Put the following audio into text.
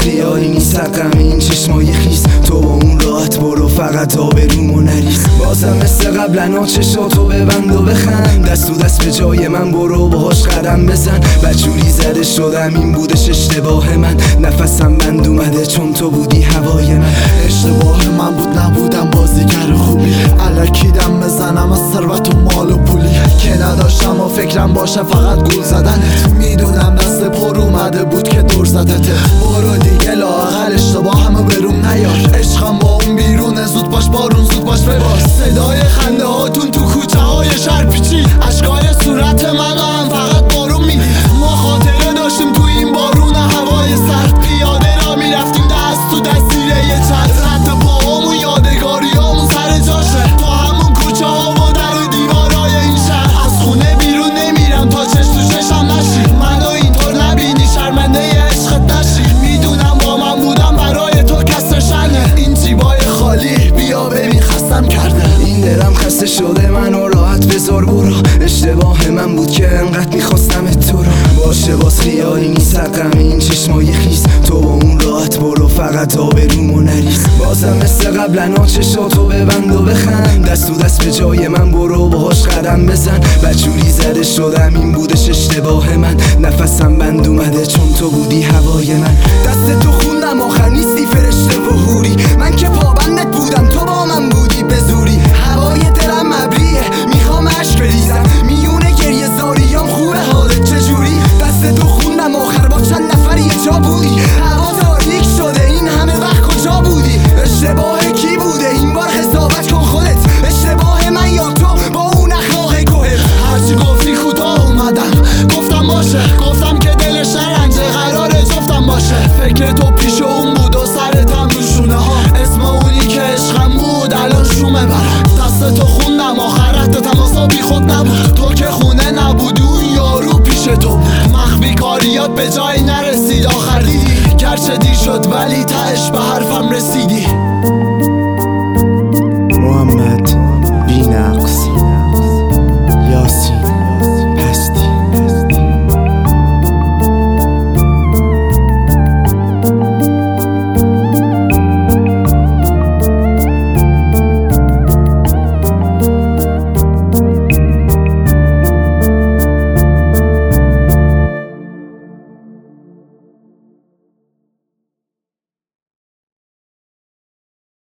خیالی نیست غم این چشمای خیس، تو با اون راحت برو فقط آبرومو نریز. بازم مثل قبلا چشاتو ببند و بخند، دست تو دست به جای من برو باهاش قدم بزن. بدجوری زده شدم این بودش اشتباه من، نفسم بند اومده چون تو بودی هوای من. اشتباه من بود نبودم بازیگر خوبی، الکیدم بزنم از ثروت و مال و پولی که نداشتم و فکرم باشه فقط گول زدنت. میدونم دست پر اومده بود که دور زدت، برو دیگه لااقل اشتباه همه بروم نیار. عشقم با اون بیرونه، زود باش بارون زود باش ببار. صدای خنده هاتون تو کوچه های شهر پیچید، اشکای صورت من هم فقط بارون میدید. ما خاطره داشتیم تو این بارون هوای سرد، پیاده را میرفتیم دست تو دست زیر یه چتر. رد پاهامون یادگاریامون سر جاشه، تو همون کوچه ها و در و دیوارای این شهر. از خونه بیرون نمیرم تا چش تو چشم نشی، منو اینطور نبینی شرمنده عشقت نشی. میدونم با من بودم برای تو کسر شنه، این جیبای خالی بیا ببین خستم کرده. این دلم خسته شده منو راحت بذار برو، اشتباه من بود که انقدر میخواستم تو رو. باشه باز خیالی نیست غم این چشمای خیس، تو با اون راحت برو فقط آبرومو نریز. بازم مثل قبلا چشاتو ببند و بخند، دست تو دست به جای من برو باهاش قدم بزن. بدجوری زده شدم این بودش اشتباه من، نفسم بند اومده چون تو بودی هوای من. دست تو خوندم آخر نیستی فرشته و حوری، من که پابندت بودم تو با من بودی به زوری. هوای دلم ابریه میخوام عشق بریزم، میونه گریه زاریام خوبه حالت چجوری. دست تو خوندم آخر با چند نفر یه جا بودی، هوا تاریک شده این همه وقت کجا بودی. اشتباه کی بوده این بار حسابت کن خودت، اشتباه من یا تو با اون اخلاق گوهر. هرچی گفتی کوتاه اومدم، گفتم باشه، گفتم که دلش نرنجه قراره جفتم باشه. فکر تو پیش اون بود و سرتم رو شونه ها، اسم اونی که عشقم بود الان شومه برم. دست تو خوندم آخر رد تماسا بی خود نبود، تو که خونه نبود اون یارو پیش تو بود. مخفی کاریات به جایی نرسید آخر دیدی، گرچه دیر شد ولی تهش به حرفم رسیدی.